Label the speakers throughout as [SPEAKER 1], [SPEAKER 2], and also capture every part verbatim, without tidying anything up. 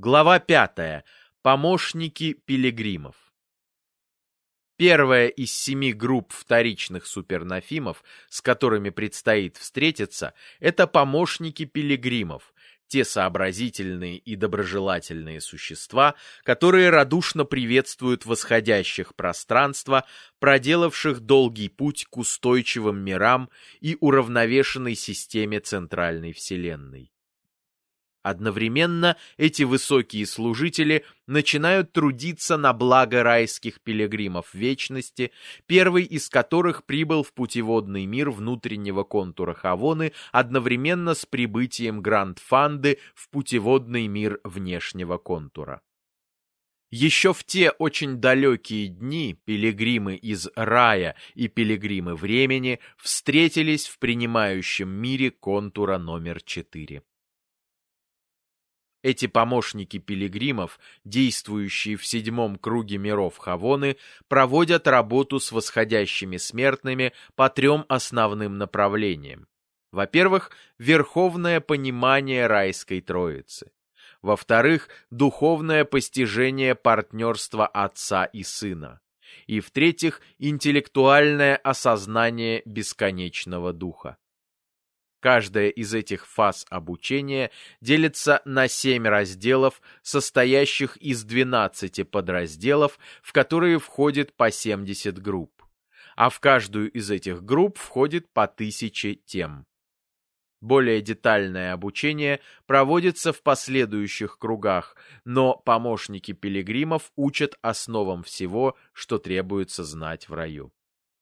[SPEAKER 1] Глава пятая. Помощники пилигримов. Первая из семи групп вторичных супернофимов, с которыми предстоит встретиться, это помощники пилигримов, те сообразительные и доброжелательные существа, которые радушно приветствуют восходящих пространства, проделавших долгий путь к устойчивым мирам и уравновешенной системе центральной вселенной. Одновременно эти высокие служители начинают трудиться на благо райских пилигримов вечности, первый из которых прибыл в путеводный мир внутреннего контура Хавоны одновременно с прибытием Гранд-Фанды в путеводный мир внешнего контура. Еще в те очень далекие дни пилигримы из рая и пилигримы времени встретились в принимающем мире контура номер четыре. Эти помощники пилигримов, действующие в седьмом круге миров Хавоны, проводят работу с восходящими смертными по трем основным направлениям. Во-первых, верховное понимание райской троицы. Во-вторых, духовное постижение партнерства отца и сына. И в-третьих, интеллектуальное осознание бесконечного духа. Каждая из этих фаз обучения делится на семь разделов, состоящих из двенадцати подразделов, в которые входит по семьдесят групп. А в каждую из этих групп входит по тысяче тем. Более детальное обучение проводится в последующих кругах, но помощники пилигримов учат основам всего, что требуется знать в раю.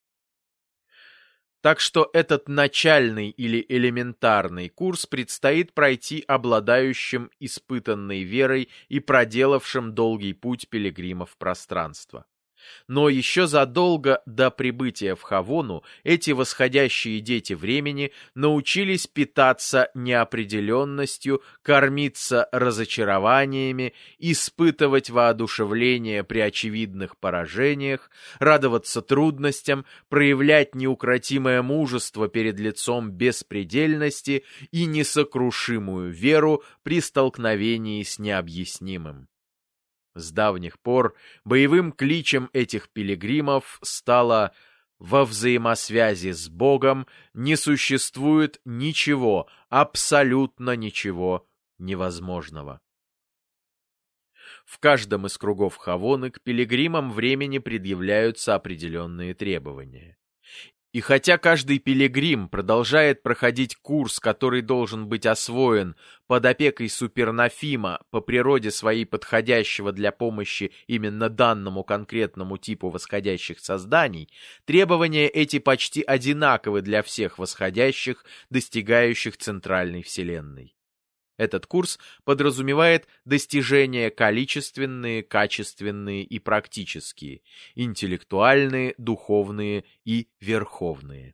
[SPEAKER 1] Так что этот начальный или элементарный курс предстоит пройти обладающим испытанной верой и проделавшим долгий путь пилигримов пространства. Но еще задолго до прибытия в Хавону эти восходящие дети времени научились питаться неопределенностью, кормиться разочарованиями, испытывать воодушевление при очевидных поражениях, радоваться трудностям, проявлять неукротимое мужество перед лицом беспредельности и несокрушимую веру при столкновении с необъяснимым. С давних пор боевым кличем этих пилигримов стало «Во взаимосвязи с Богом не существует ничего, абсолютно ничего невозможного». В каждом из кругов Хавоны к пилигримам времени предъявляются определенные требования. И хотя каждый пилигрим продолжает проходить курс, который должен быть освоен под опекой супернофима, по природе своей подходящего для помощи именно данному конкретному типу восходящих созданий, требования эти почти одинаковы для всех восходящих, достигающих центральной вселенной. Этот курс подразумевает достижения количественные, качественные и практические, интеллектуальные, духовные и верховные.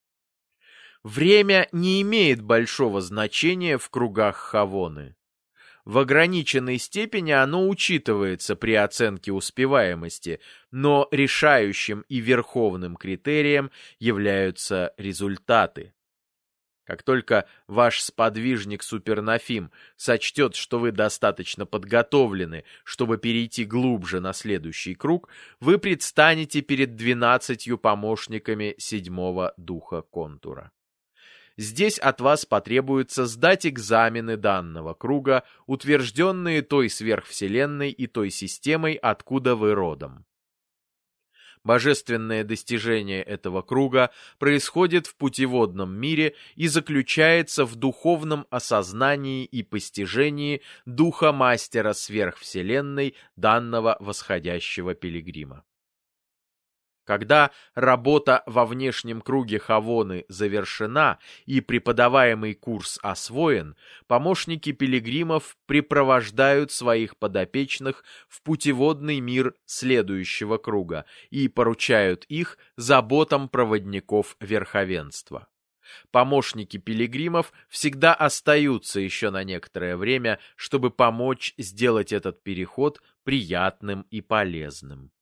[SPEAKER 1] Время не имеет большого значения в кругах Хавоны. В ограниченной степени оно учитывается при оценке успеваемости, но решающим и верховным критерием являются результаты. Как только ваш сподвижник-супернофим сочтет, что вы достаточно подготовлены, чтобы перейти глубже на следующий круг, вы предстанете перед двенадцатью помощниками седьмого духа контура. Здесь от вас потребуется сдать экзамены данного круга, утвержденные той сверхвселенной и той системой, откуда вы родом. Божественное достижение этого круга происходит в путеводном мире и заключается в духовном осознании и постижении духа мастера сверхвселенной данного восходящего пилигрима. Когда работа во внешнем круге Хавоны завершена и преподаваемый курс освоен, помощники пилигримов припровождают своих подопечных в путеводный мир следующего круга и поручают их заботам проводников верховенства. Помощники пилигримов всегда остаются еще на некоторое время, чтобы помочь сделать этот переход приятным и полезным.